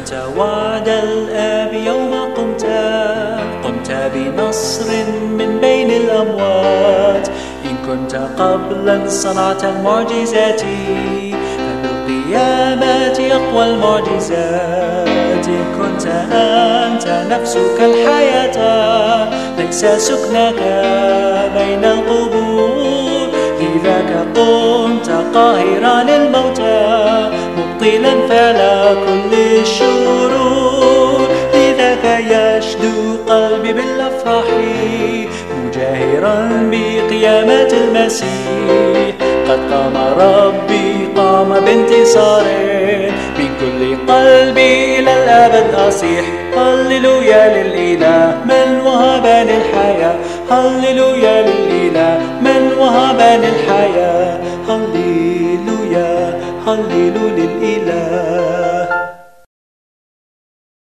أنت وعد الآب يوم قمت بنصر من بين الأموات. إن كنت قبلا صنعت المعجزات فبالقيامة أقوى المعجزات. إن كنت أنت نفسك الحياة ليس سكنك بين القبور، لذاك قمت قاهرا للموتى مبطلا فعل كل الشرور. لذاك يشدو قلبي بالأفراح مجاهرا بقيامة المسيح. قد قام ربي قام بانتصار، من كل قلبي إلى الأبد أصيح. هللويا للإله من وهبني الحياة، هللويا للإله من وهبني الحياة. هللويا هللويا للإله.